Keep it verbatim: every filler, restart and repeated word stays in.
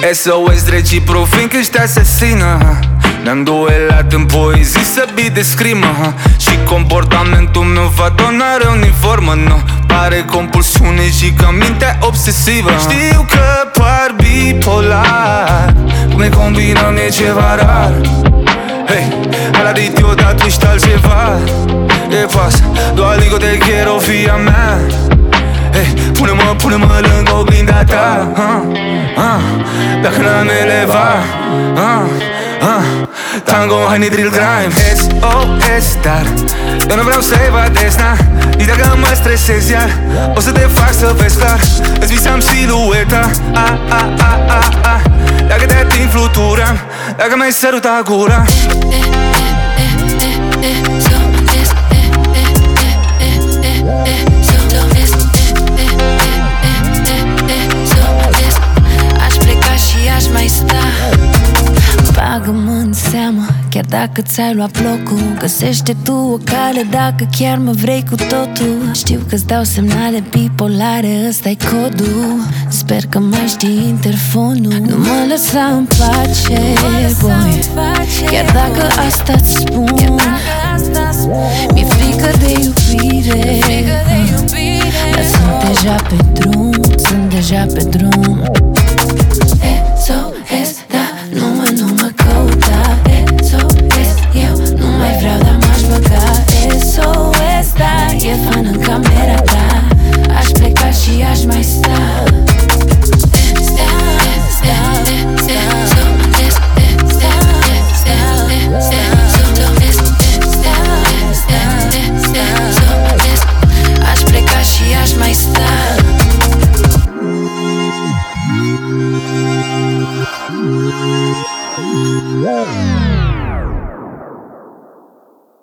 S O S reciproc, fiindcă ești asasină. Ne-am duelat în poezii să bii de scrimă, ha? Și comportamentul meu va donare uniformă, nu? Pare compulsiune și că mintea obsesivă. Știu că par bipolar, cum ne combinăm e ceva rar. Hey, ala dit eu, dar tu ești altceva. E pasă, doar digo te quiero, fia mea. Hey, pune-mă, pune-mă lângă oglinda ta, uh, uh, dacă n-am elevat, uh, uh, tango, hai ne drill grime. S O S, dar eu nu vreau să evadez, na. Nici dacă mă stresez iar, o să te fac să vezi clar. Îți visam silueta, a, a, a, a, a. Dacă te ating fluturam, dacă mi-ai sărutat gura. Bagă-mă în seamă, chiar dacă ți-ai luat blocul. Găsește tu o cale dacă chiar mă vrei cu totul. Știu că-ți dau semnale bipolare, ăsta-i codul. Sper că mai știi interfonul. Nu mă lăsa în pace, boy, chiar dacă asta-ți spun. Mi-e frică de iubire, dar sunt deja pe drum, sunt deja pe drum. S O S, da, nu mă, nu mă căuta. S O S, eu nu mai vreau, dar m-aș băga. S O S, da, e fan în camera ta. Aș pleca și aș mai sta. Aș pleca și aș mai sta. Yeah.